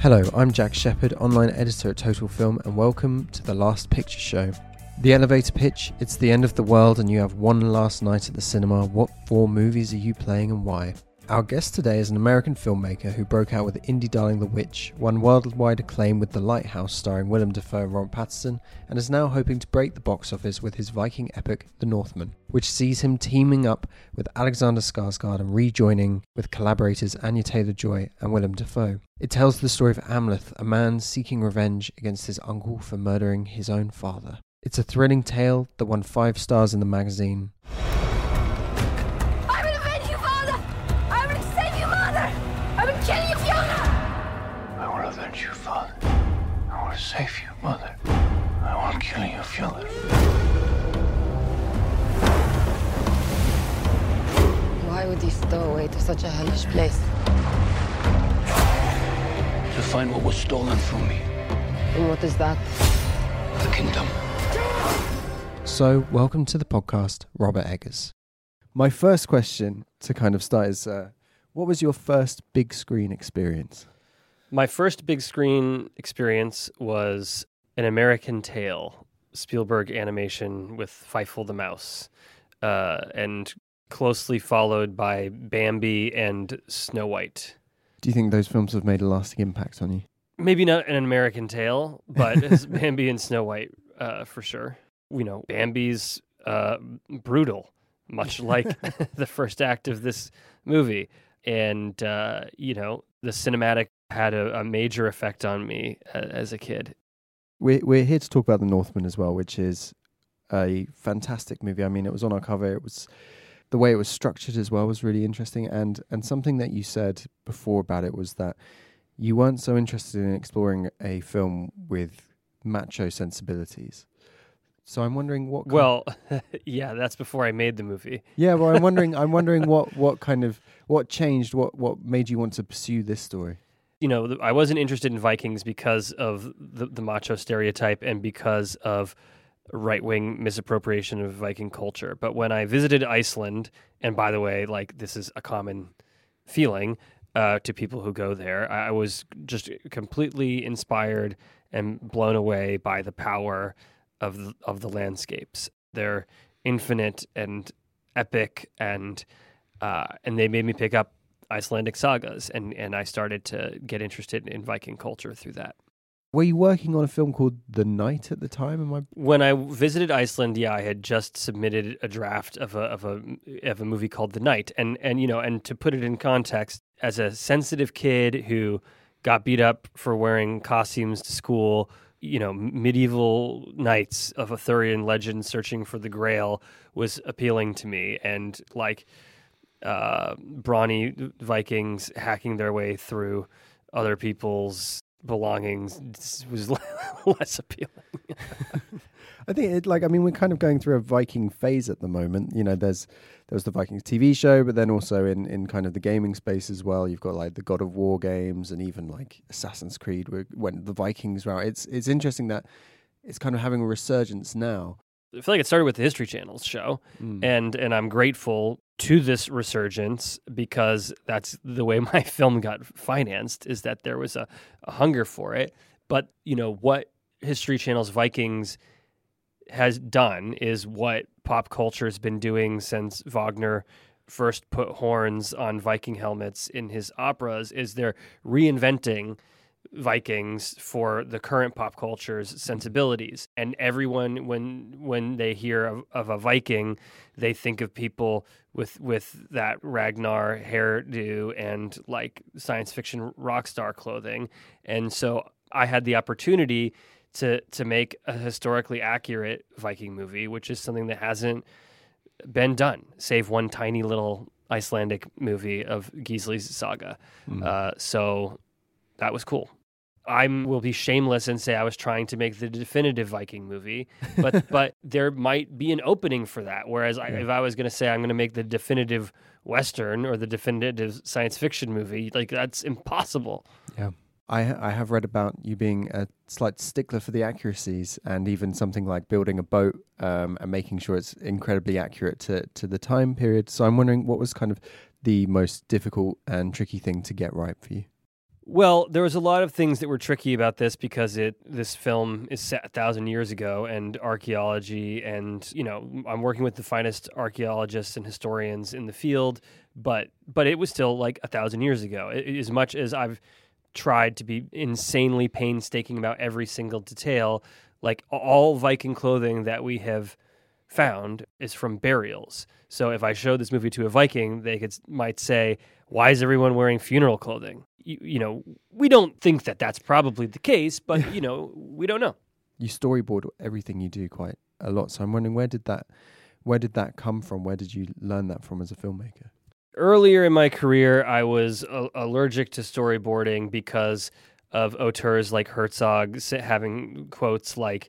Hello, I'm Jack Shepherd, online editor at Total Film, and welcome to The Last Picture Show. The elevator pitch: it's the end of the world and you have one last night at the cinema. What 4 movies are you playing and why? Our guest today is an American filmmaker who broke out with indie darling The Witch, won worldwide acclaim with The Lighthouse starring Willem Dafoe and Robert Pattinson, and is now hoping to break the box office with his Viking epic The Northman, which sees him teaming up with Alexander Skarsgård and rejoining with collaborators Anya Taylor-Joy and Willem Dafoe. It tells the story of Amleth, a man seeking revenge against his uncle for murdering his own father. It's a thrilling tale that won 5 stars in the magazine. I will avenge you, father! I will save you, mother! I will kill you, Fiona! I will avenge you, father. I will save you, mother. I will kill you, Fiona. Why would he stow away to such a hellish place? To find what was stolen from me. And what is that? The kingdom. So, welcome to the podcast, Robert Eggers. My first question to kind of start is, what was your first big screen experience? My first big screen experience was An American Tail, Spielberg animation with Fievel the Mouse, and closely followed by Bambi and Snow White. Do you think those films have made a lasting impact on you? Maybe not An American Tail, but it's Bambi and Snow White for sure. You know, Bambi's brutal, much like the first act of this movie. And, you know, the cinematic had a major effect on me as a kid. We're here to talk about The Northman as well, which is a fantastic movie. I mean, it was on our cover. It was the way it was structured as well was really interesting. And something that you said before about it was that you weren't so interested in exploring a film with macho sensibilities. So I'm wondering what. Well, yeah, that's before I made the movie. Yeah, well, I'm wondering what changed, what made you want to pursue this story. You know, I wasn't interested in Vikings because of the macho stereotype and because of right-wing misappropriation of Viking culture. But when I visited Iceland, and by the way, like this is a common feeling to people who go there, I was just completely inspired and blown away by the power of the landscapes. They're infinite and epic, and they made me pick up Icelandic sagas, and I started to get interested in Viking culture through that. Were you working on a film called The Night at the time? When I visited Iceland, yeah, I had just submitted a draft of a movie called The Night, and you know, and to put it in context, as a sensitive kid who got beat up for wearing costumes to school, you know, medieval knights of Arthurian legend searching for the Grail was appealing to me, and like brawny Vikings hacking their way through other people's belongings was less appealing. I think we're kind of going through a Viking phase at the moment. You know, there was the Vikings TV show, but then also in kind of the gaming space as well. You've got like the God of War games and even like Assassin's Creed when the Vikings were out. It's interesting that it's kind of having a resurgence now. I feel like it started with the History Channel's show, and I'm grateful to this resurgence because that's the way my film got financed, is that there was a hunger for it. But, you know, what History Channel's Vikings has done is what pop culture has been doing since Wagner first put horns on Viking helmets in his operas, is they're reinventing Vikings for the current pop culture's sensibilities. And everyone, when they hear of a Viking, they think of people with that Ragnar hairdo and like science fiction rock star clothing. And so I had the opportunity to make a historically accurate Viking movie, which is something that hasn't been done, save one tiny little Icelandic movie of Gisli's saga. So that was cool. I will be shameless and say I was trying to make the definitive Viking movie, but there might be an opening for that. Whereas if I was going to say I'm going to make the definitive Western or the definitive science fiction movie, like that's impossible. Yeah. I have read about you being a slight stickler for the accuracies, and even something like building a boat and making sure it's incredibly accurate to the time period. So I'm wondering, what was kind of the most difficult and tricky thing to get right for you? Well, there was a lot of things that were tricky about this because this film is set 1,000 years ago, and archaeology, and I'm working with the finest archaeologists and historians in the field, but it was still like 1,000 years ago. As much as I've tried to be insanely painstaking about every single detail, like all Viking clothing that we have found is from burials. So if I showed this movie to a Viking, they might say, "Why is everyone wearing funeral clothing?" We don't think that that's probably the case, but we don't know. You storyboard everything you do quite a lot, so I'm wondering where did that come from? Where did you learn that from as a filmmaker? Earlier in my career, I was allergic to storyboarding because of auteurs like Herzog having quotes like,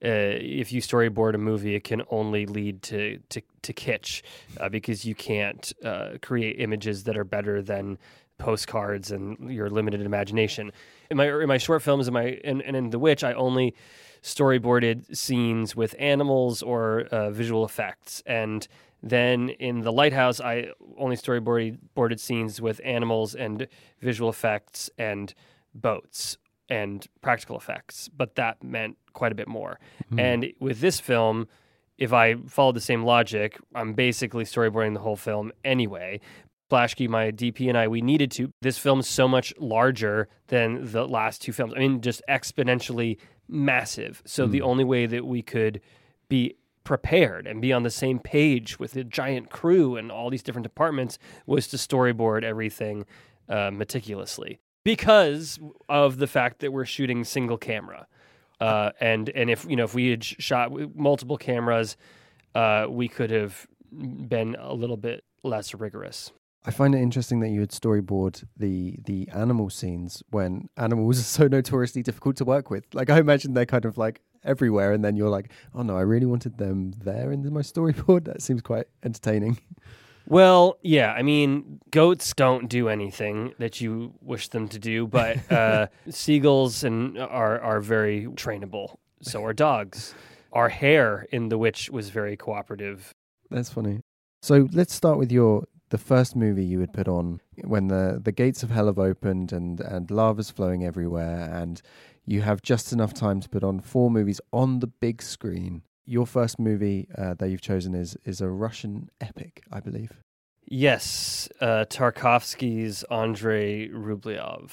if you storyboard a movie, it can only lead to kitsch because you can't create images that are better than postcards and your limited imagination. In my short films and in The Witch, I only storyboarded scenes with animals or visual effects, and then in The Lighthouse, I only storyboarded scenes with animals and visual effects and boats and practical effects, but that meant quite a bit more. And with this film, if I followed the same logic, I'm basically storyboarding the whole film anyway. Blaschke, my DP, and I, we needed to. This film is so much larger than the last two films. I mean, just exponentially massive. So the only way that we could be prepared and be on the same page with a giant crew and all these different departments was to storyboard everything meticulously, because of the fact that we're shooting single camera. And if we had shot with multiple cameras, we could have been a little bit less rigorous. I find it interesting that you would storyboard the animal scenes when animals are so notoriously difficult to work with. Like, I imagine they're kind of like everywhere, and then you're like, oh no, I really wanted them there in my storyboard. That seems quite entertaining. Well, yeah, I mean, goats don't do anything that you wish them to do, but seagulls are very trainable. So are dogs. Our hare in The Witch was very cooperative. That's funny. So let's start with the first movie you would put on when the gates of hell have opened and lava's flowing everywhere, and you have just enough time to put on 4 movies on the big screen. Your first movie that you've chosen is a Russian epic, I believe. Yes, Tarkovsky's Andrei Rublev.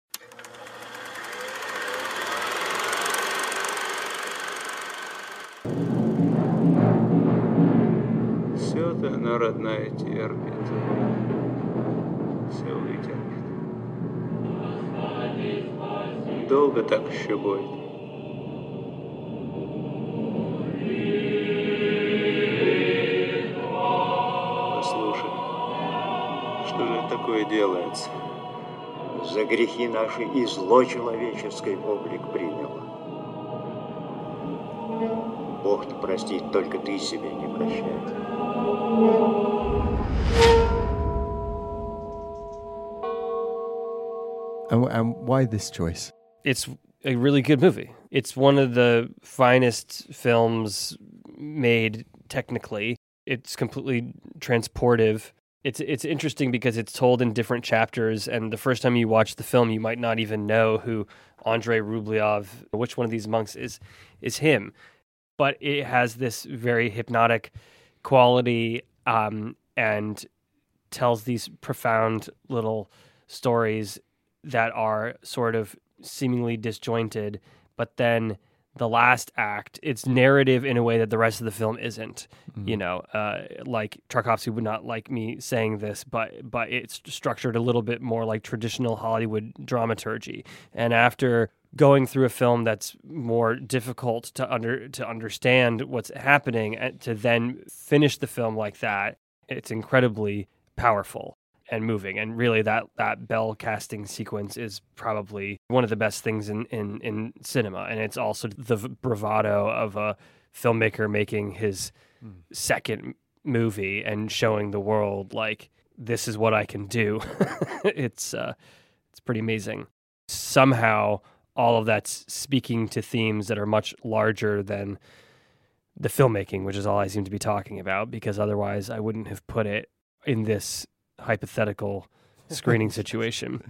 Все-то она, родная, терпит. Все вытерпит. Долго так еще будет? Послушай, что же такое делается? За грехи наши и зло человеческой облик приняло. Бог-то простит, только ты себе не прощай. And why this choice? It's a really good movie. It's one of the finest films made technically. It's completely transportive. It's interesting because it's told in different chapters, and the first time you watch the film, you might not even know who Andrei Rublev, which one of these monks is him. But it has this very hypnotic quality and tells these profound little stories that are sort of seemingly disjointed, but then the last act, it's narrative in a way that the rest of the film isn't. Like Tarkovsky would not like me saying this, but it's structured a little bit more like traditional Hollywood dramaturgy. And after going through a film that's more difficult to understand what's happening, and to then finish the film like that, it's incredibly powerful and moving. And really that bell casting sequence is probably one of the best things in cinema. And it's also the bravado of a filmmaker making his second movie and showing the world, like, this is what I can do. It's pretty amazing. Somehow all of that's speaking to themes that are much larger than the filmmaking, which is all I seem to be talking about, because otherwise I wouldn't have put it in this hypothetical screening situation.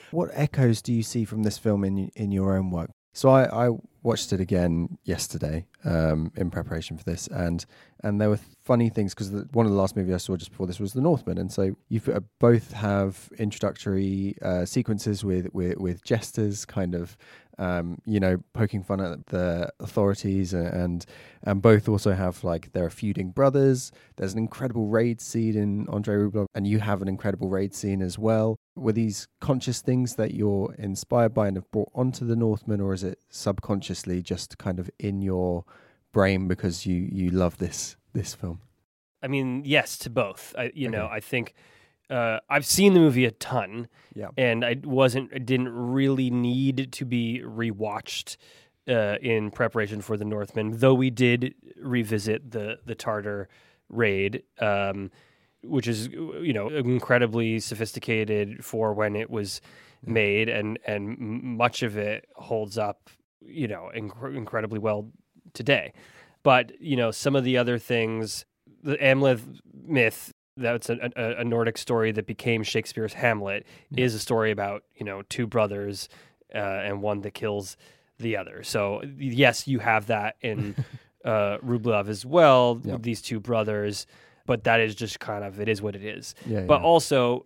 What echoes do you see from this film in your own work? So I watched it again yesterday in preparation for this, and there were funny things because one of the last movies I saw just before this was The Northman, and so you both have introductory sequences with jesters, kind of poking fun at the authorities, and both also have like they're feuding brothers. There's an incredible raid scene in Andrei Rublev, and you have an incredible raid scene as well. Were these conscious things that you're inspired by and have brought onto The Northman, or is it subconsciously just kind of in your brain because you love this film? I mean, yes to both. I think I've seen the movie a ton, and I didn't really need to be rewatched in preparation for The Northman, though we did revisit the Tartar raid, which is incredibly sophisticated for when it was made, and much of it holds up incredibly well today. But some of the other things, the Amleth myth, that's a Nordic story that became Shakespeare's Hamlet, is a story about two brothers and one that kills the other. So yes, you have that in Rublev as well, with these two brothers, but that is just kind of, it is what it is. Also,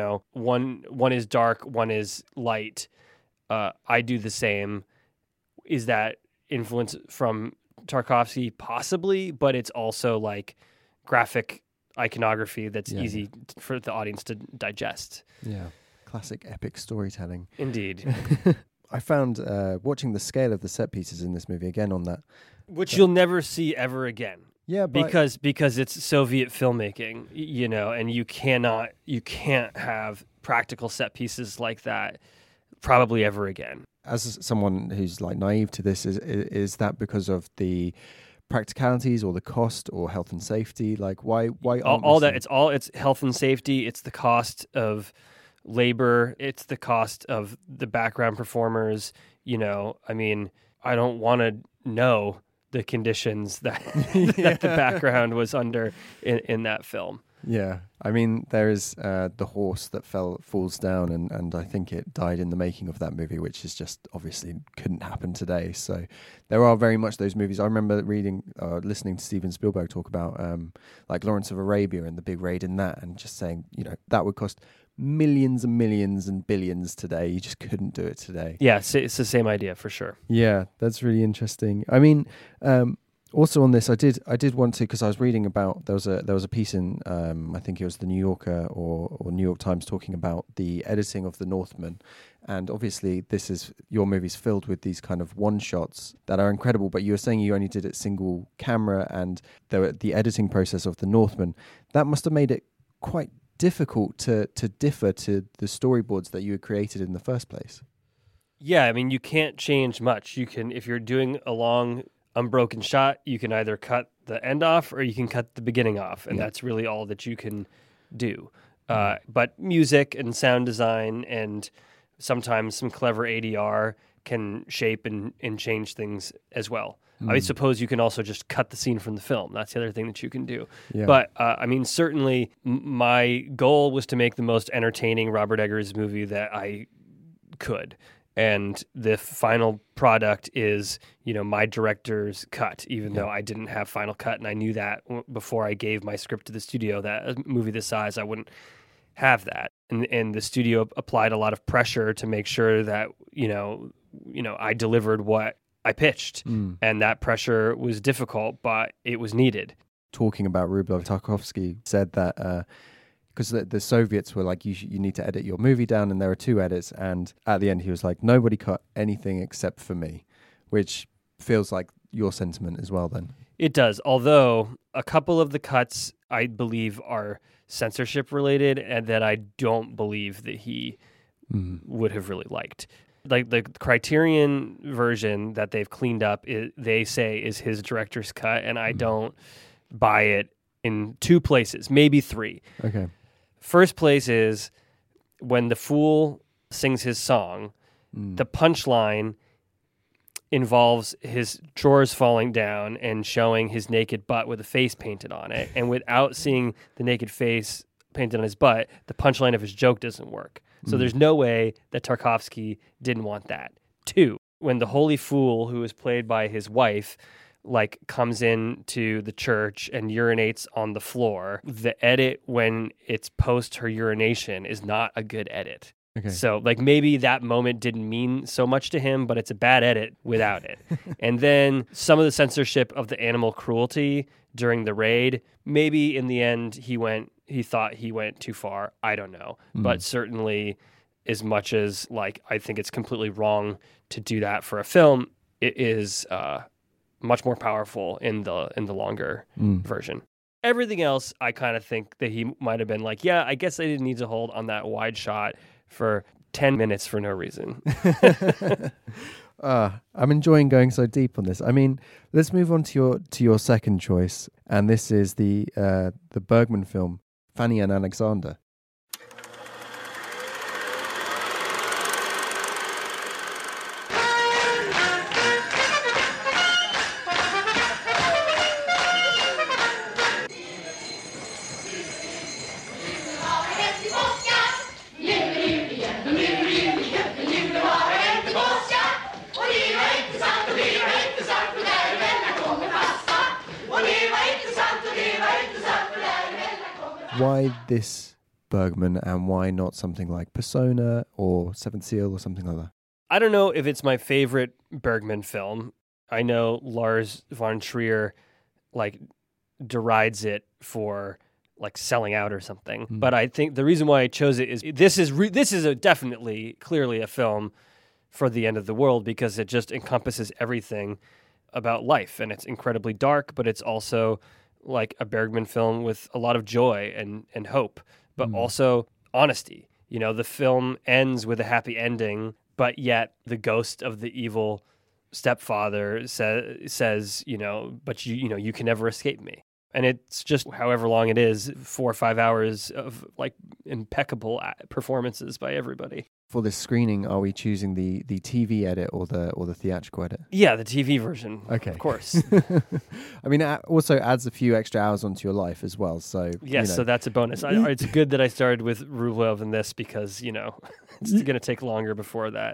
one is dark, one is light. I do the same. Is that influence from Tarkovsky? Possibly, but it's also like graphic iconography that's easy for the audience to digest. Yeah, classic epic storytelling. Indeed. I found watching the scale of the set pieces in this movie again on that, which you'll never see ever again. Yeah, because it's Soviet filmmaking, and you can't have practical set pieces like that probably ever again. As someone who's like naive to this, is that because of the practicalities or the cost or health and safety? Like why all that? It's health and safety. It's the cost of labor. It's the cost of the background performers. I mean, I don't want to know the conditions that that the background was under in that film. Yeah, I mean, there is the horse that falls down, and I think it died in the making of that movie, which is just obviously couldn't happen today. So there are very much those movies. I remember listening to Steven Spielberg talk about like Lawrence of Arabia and the big raid in that, and just saying, that would cost millions and millions and billions today. You just couldn't do it today. Yeah, it's the same idea for sure. Yeah, that's really interesting. I mean, also on this, I did want to, because I was reading about there was a piece in I think it was the New Yorker or New York Times talking about the editing of The Northman, and obviously your movie's filled with these kind of one shots that are incredible. But you were saying you only did it single camera, and the editing process of The Northman, that must have made it quite difficult to differ to the storyboards that you had created in the first place. Yeah, I mean, you can't change much. You can, if you're doing a long unbroken shot, you can either cut the end off or you can cut the beginning off, and that's really all that you can do. But music and sound design and sometimes some clever ADR can shape and change things as well. I suppose you can also just cut the scene from the film. That's the other thing that you can do. Yeah. But, I mean, certainly my goal was to make the most entertaining Robert Eggers movie that I could. And the final product is, my director's cut, even though I didn't have final cut. And I knew that before I gave my script to the studio, that a movie this size, I wouldn't have that. And the studio applied a lot of pressure to make sure that, I delivered what I pitched. And that pressure was difficult, but it was needed. Talking about Rublev, Tarkovsky said that because the Soviets were like, you need to edit your movie down, and there are 2 edits, and at the end he was like, nobody cut anything except for me, which feels like your sentiment as well then. It does, although a couple of the cuts I believe are censorship related, and that I don't believe that he would have really liked. Like the Criterion version that they've cleaned up, they say is his director's cut, and I don't buy it in 2 places, maybe 3. Okay. First place is when the fool sings his song, the punchline involves his drawers falling down and showing his naked butt with a face painted on it. And without seeing the naked face painted on his butt, the punchline of his joke doesn't work. So there's no way that Tarkovsky didn't want that. 2, when the holy fool, who is played by his wife, like comes into the church and urinates on the floor, the edit when it's post her urination is not a good edit. Okay. So like maybe that moment didn't mean so much to him, but it's a bad edit without it. And then some of the censorship of the animal cruelty during the raid, maybe in the end he thought he went too far. I don't know. But certainly as much as like I think it's completely wrong to do that for a film, it is much more powerful in the longer version. Everything else, I kind of think that he might have been like, yeah, I guess I didn't need to hold on that wide shot for 10 minutes for no reason. I'm enjoying going so deep on this. I mean, let's move on to your second choice, and this is the Bergman film, Fanny and Alexander. Why this Bergman and why not something like Persona or Seventh Seal or something like that? I don't know if it's my favorite Bergman film. I know Lars von Trier like derides it for like selling out or something. But I think the reason why I chose it is this is definitely clearly a film for the end of the world because it just encompasses everything about life, and it's incredibly dark, but it's also like a Bergman film with a lot of joy and hope, but also honesty. You know, the film ends with a happy ending, but yet the ghost of the evil stepfather says, you know, but you can never escape me. And it's just however long it is, 4 or 5 hours of like impeccable performances by everybody. For this screening, are we choosing the TV edit or the theatrical edit? Yeah, the TV version. Okay, of course. I mean, it also adds a few extra hours onto your life as well. So yes, so that's a bonus. It's good that I started with Rublev in this because it's going to take longer before that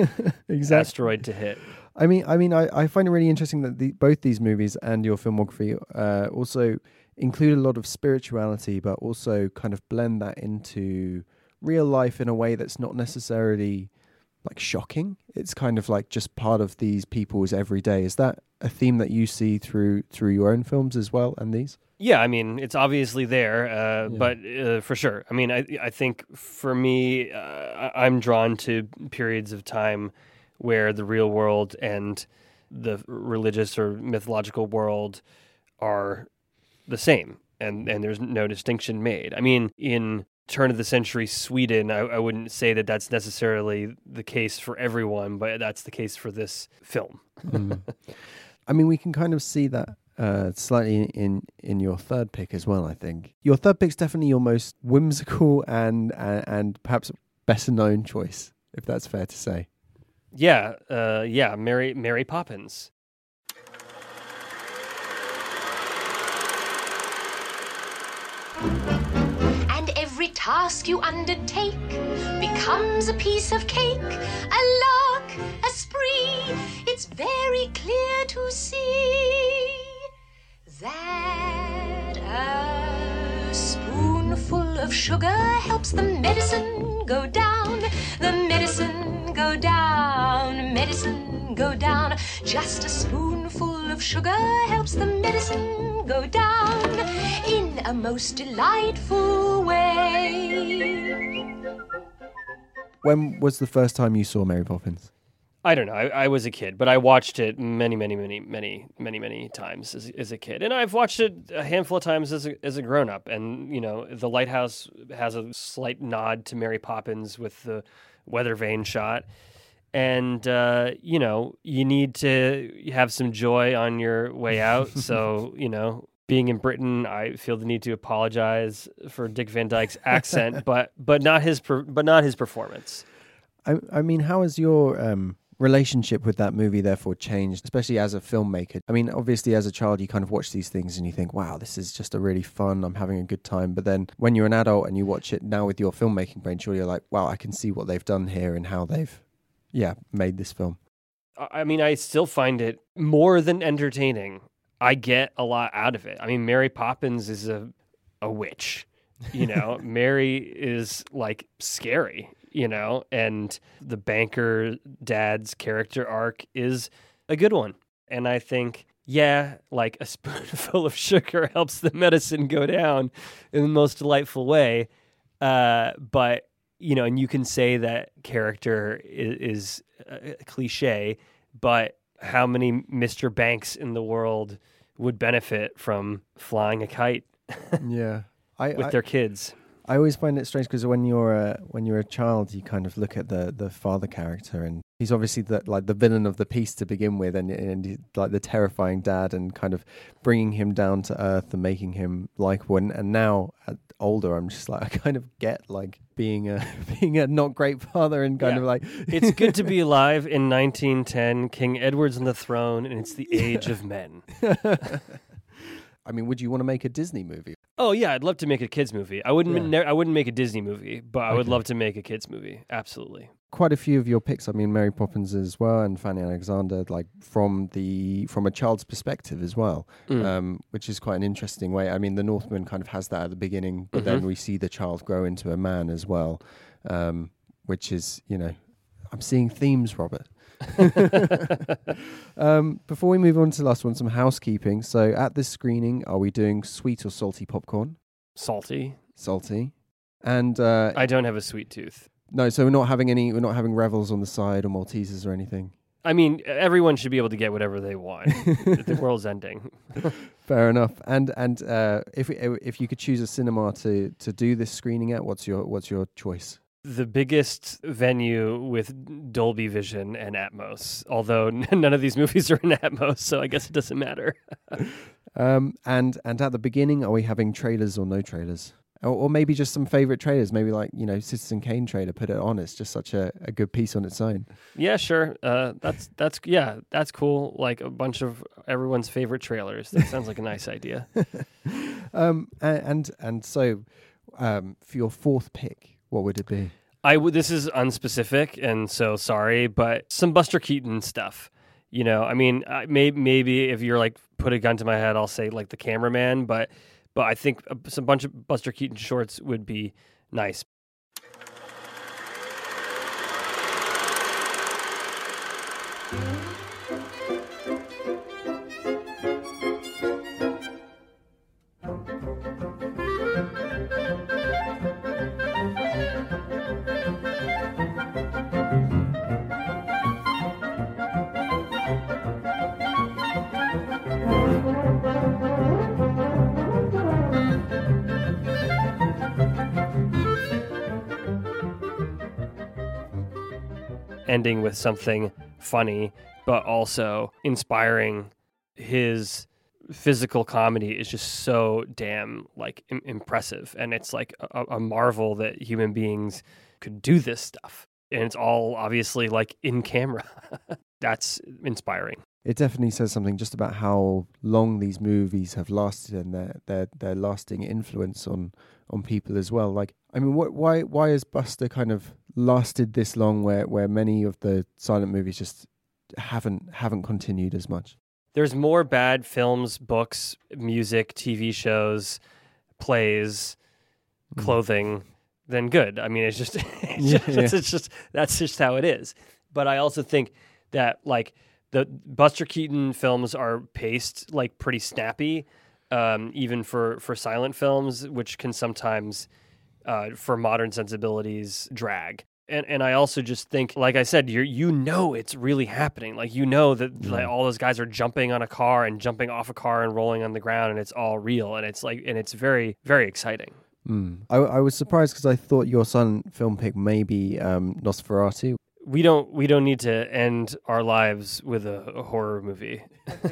asteroid to hit. I find it really interesting that both these movies and your filmography also include a lot of spirituality, but also kind of blend that into real life in a way that's not necessarily like shocking. It's kind of like just part of these people's everyday. Is that a theme that you see through your own films as well and these? Yeah, I mean, it's obviously there, but for sure. I mean, I think for me, I'm drawn to periods of time where the real world and the religious or mythological world are the same, and there's no distinction made. I mean, in turn of the century Sweden, I wouldn't say that that's necessarily the case for everyone, but that's the case for this film. I mean, we can kind of see that slightly in your third pick as well, I think. Your third pick's definitely your most whimsical and perhaps better known choice, if that's fair to say. Yeah, Mary Poppins. And every task you undertake becomes a piece of cake, a lark, a spree. It's very clear to see that a spoonful of sugar helps the medicine go down, the medicine go down, medicine go down. Just a spoonful of sugar helps the medicine go down in a most delightful way. When was the first time you saw Mary Poppins? I don't know. I was a kid, but I watched it many times as a kid, and I've watched it a handful of times as a grown up. And The Lighthouse has a slight nod to Mary Poppins with the weather vane shot, and you need to have some joy on your way out. So being in Britain, I feel the need to apologize for Dick Van Dyke's accent, but not his performance. I mean, how has your relationship with that movie therefore changed, especially as a filmmaker? I mean, obviously as a child you kind of watch these things and you think, wow, this is just a really fun, I'm having a good time. But then when you're an adult and you watch it now with your filmmaking brain, surely you're like, wow, I can see what they've done here and how they've made this film. I mean, I still find it more than entertaining. I get a lot out of it. I mean, Mary Poppins is a witch, you know. Mary is like scary, you know, and the banker dad's character arc is a good one. And I think, like a spoonful of sugar helps the medicine go down in the most delightful way. But, you know, and you can say that character is a cliche, but how many Mr. Banks in the world would benefit from flying a kite with their kids? I always find it strange because when you're a child, you kind of look at the father character, and he's obviously the villain of the piece to begin with, and he's like the terrifying dad, and kind of bringing him down to earth and making him likable. And now older, I'm just like, I kind of get like being a not great father, and kind of like it's good to be alive in 1910. King Edward's on the throne, and it's the age of men. I mean, would you want to make a Disney movie? Oh yeah, I'd love to make a kids movie. I wouldn't. I wouldn't make a Disney movie, but I would love to make a kids movie. Absolutely. Quite a few of your picks. I mean, Mary Poppins as well, and Fanny Alexander, like from a child's perspective as well, which is quite an interesting way. I mean, The Northman kind of has that at the beginning, but then we see the child grow into a man as well, which is, you know, I'm seeing themes, Robert. Before we move on to the last one, some housekeeping. So at this screening, are we doing sweet or salty popcorn? Salty. And I don't have a sweet tooth. No, so we're not having Revels on the side or Maltesers or anything. I mean, everyone should be able to get whatever they want. The world's ending. Fair enough. And if you could choose a cinema to do this screening at, what's your choice? The biggest venue with Dolby Vision and Atmos, although none of these movies are in Atmos, so I guess it doesn't matter. And at the beginning, are we having trailers or no trailers? Or maybe just some favorite trailers, maybe like, you know, Citizen Kane trailer, put it on. It's just such a good piece on its own. Yeah, sure. That's cool. Like a bunch of everyone's favorite trailers. That sounds like a nice idea. And so for your fourth pick, what would it be? This is unspecific, and so sorry, but some Buster Keaton stuff. You know, I mean, maybe if you're like put a gun to my head, I'll say like The Cameraman, but I think some bunch of Buster Keaton shorts would be nice. Ending with something funny, but also inspiring. His physical comedy is just so damn like impressive, and it's like a marvel that human beings could do this stuff, and it's all obviously like in camera. That's inspiring. It definitely says something just about how long these movies have lasted and their lasting influence on people as well. Like, I mean, why has Buster kind of lasted this long where many of the silent movies just haven't continued as much? There's more bad films, books, music, TV shows, plays, clothing than good. I mean, that's just how it is. But I also think that like the Buster Keaton films are paced like pretty snappy, even for silent films, which can sometimes, for modern sensibilities, drag. And I also just think, like I said, you know it's really happening. Like, you know that like, all those guys are jumping on a car and jumping off a car and rolling on the ground, and it's all real, and it's very, very exciting. I was surprised because I thought your silent film pick may be Nosferatu. We don't need to end our lives with a horror movie.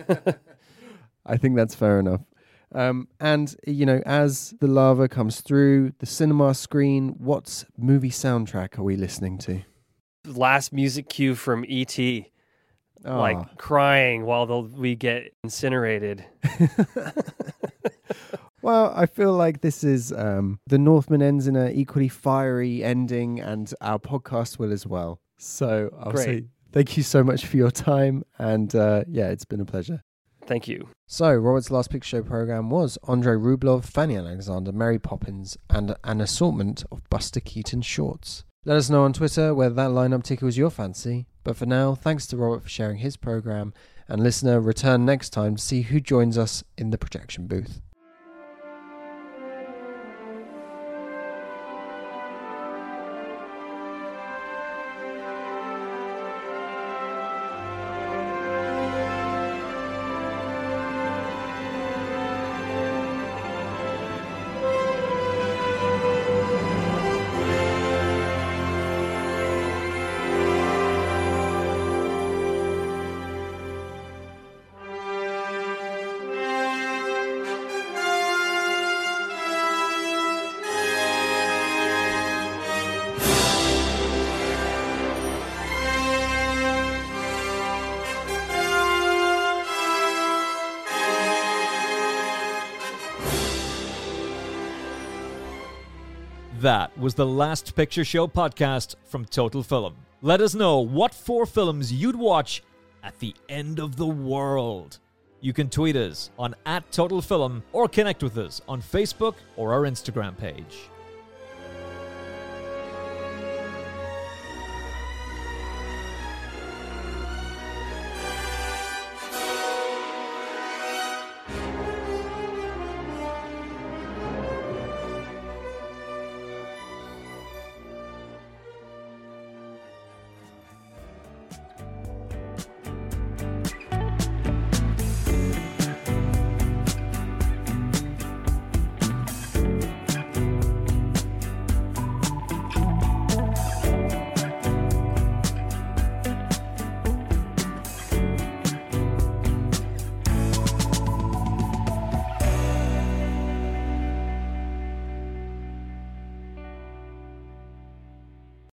I think that's fair enough. And, you know, as the lava comes through the cinema screen, what movie soundtrack are we listening to? Last music cue from E.T. Like crying while we get incinerated. Well, I feel like this is The Northman ends in an equally fiery ending, and our podcast will as well. So I'll say thank you so much for your time, and it's been a pleasure. Thank you. So, Robert's Last Picture Show program was Andrei Rublev, Fanny Alexander, Mary Poppins, and an assortment of Buster Keaton shorts. Let us know on Twitter whether that lineup tickles your fancy. But for now, thanks to Robert for sharing his program, and listener, return next time to see who joins us in the projection booth. That was the Last Picture Show podcast from Total Film. Let us know what 4 films you'd watch at the end of the world. You can tweet us on @TotalFilm or connect with us on Facebook or our Instagram page.